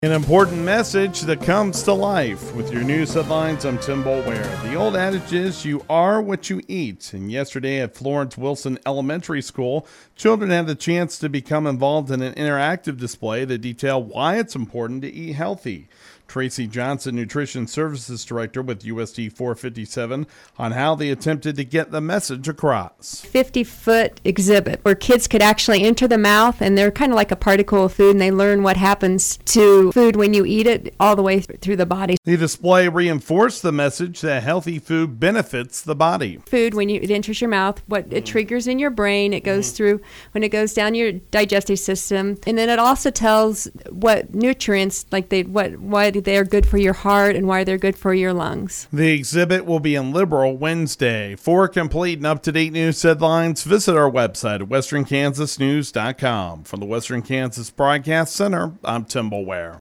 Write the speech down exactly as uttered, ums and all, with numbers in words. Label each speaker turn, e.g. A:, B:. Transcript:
A: An important message that comes to life. With your news headlines, I'm Tim Boulware. The old adage is you are what you eat. And yesterday at Florence Wilson Elementary School, children had the chance to become involved in an interactive display that detailed why it's important to eat healthy. Tracy Johnson, Nutrition Services Director with U S D four fifty-seven, on how they attempted to get the message across.
B: fifty-foot exhibit where kids could actually enter the mouth, and they're kind of like a particle of food, and they learn what happens to food when you eat it all the way through the body.
A: The display reinforced the message that healthy food benefits the body.
B: Food, when you, it enters your mouth, what it triggers in your brain, it goes mm-hmm. through, when it goes down your digestive system, and then it also tells what nutrients, like they what what they're good for your heart and why they're good for your lungs.
A: The exhibit will be in Liberal Wednesday. For complete and up-to-date news headlines, visit our website at western kansas news dot com. From the Western Kansas Broadcast Center, I'm Tim Boulware.